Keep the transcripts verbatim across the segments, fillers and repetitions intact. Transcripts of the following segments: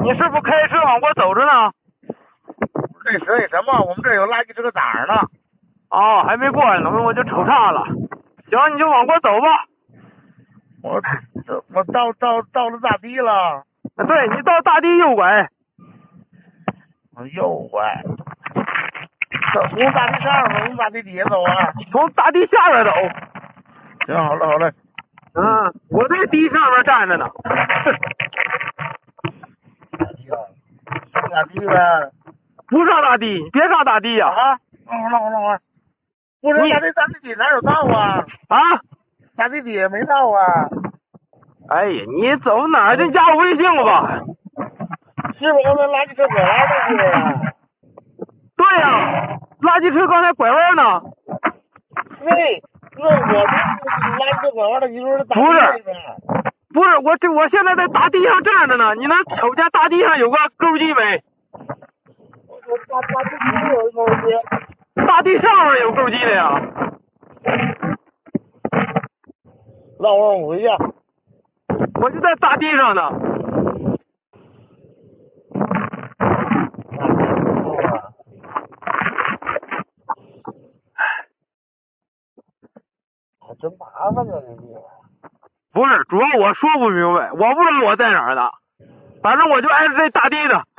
你是不是开车往过走着呢？ 那谁什么？我们这有垃圾车挡着呢。 哦，还没过来呢，我就瞅岔了。行，你就往过走吧。 我我到到到了大堤了。 对，你到大堤右拐。 右拐。从大堤上走，从大堤底下走啊？ 从大堤下边走。 行，好嘞，好嘞。 嗯，我在堤上面站着呢。 上大堤呗？ 不上大堤，别上大堤呀！ 啊，让我让我让我。不是大堤大堤底哪有道啊？ 啊？ 大堤底下没道啊？ 哎呀，你走哪儿？就加我微信吧。 是不是刚才垃圾车拐弯的地方啊？ 对呀、啊，垃圾车刚才拐弯呢。 对，那我垃圾车拐弯的，你说是大堤那边？ 不是，我这我现在在大堤上站着呢。你能瞅见大堤上有个钩机没？ 我大大堤底下有一钩机。 大堤上面有钩机的呀。 让我让我回去。 我就在大堤上呢。 还真麻烦呢，这地方。 不是，主要我说不明白，我不知道我在哪儿呢。反正我就挨着这大堤呢。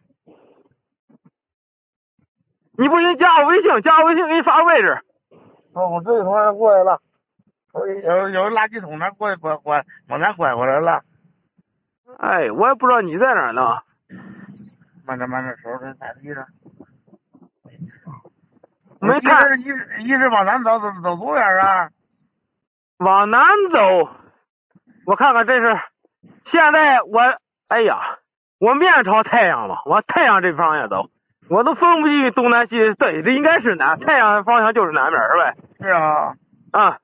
你不行，加我微信，加我微信给你发个位置。 哦，我这从那过来了。有有垃圾桶那过来拐拐往那拐过来了。 哎，我也不知道你在哪儿呢。 慢点慢点，手在大地上。 没看， 一直一直往南走，走走多远啊？ 往南走，我看看这是。现在我，哎呀，我面朝太阳了，往太阳这方向走，我都分不清东南西。对，这应该是南，太阳方向就是南边呗。 是啊。 啊。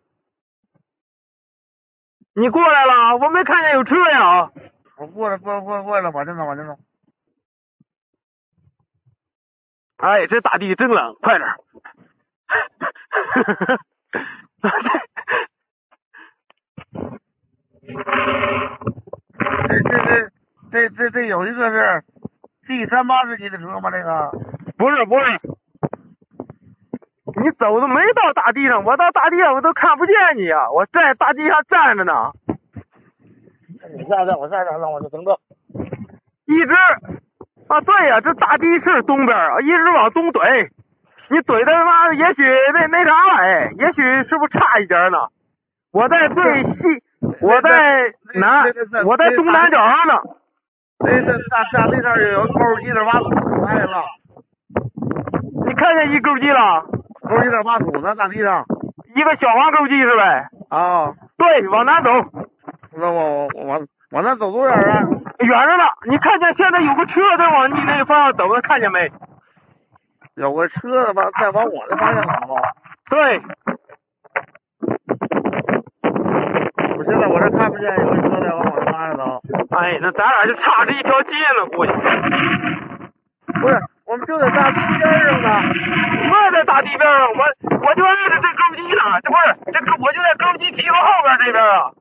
你过来了，我没看见有车呀。 我过来，过来，过来，过来了，往这走，往这走。 哎，这大地真冷，快点。 这这这这这这有一个是 G 三八是你的车吗？这个不是不是，你走的没到大地上，我到大地上我都看不见你啊！我在大地上站着呢。 你站站，我站站，让我就等着。 一直啊，对呀、啊，这大地是东边啊，一直往东怼。你怼的他妈的，也许那那啥了，哎，也许是不是差一点呢？我在最西，我在南，我在东南角上呢。 那这大大地上有钩机在挖土来了。 你看见一钩机了？ 钩机在挖土呢，大地上。 一个小黄钩机是呗？ 啊， 对，往南走。 那我我往往南走多远啊？ 远着呢。你看见现在有个车在往你那个方向走的，看见没？ 有个车往在往我的方向走。 对。 我现在我这看不见有个车在往我的方向走。 哎，那咱俩就差这一条街呢，估计。 不是，我们就在大地边上呢。 我也在大地边上，我我就挨着这钩机呢，这不是这我就在钩机提头后边这边啊。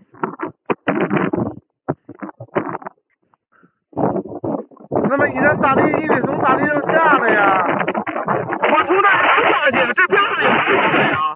那么你这大地，你得从大地上下来呀。 我从那儿能下去，这边上有车呀。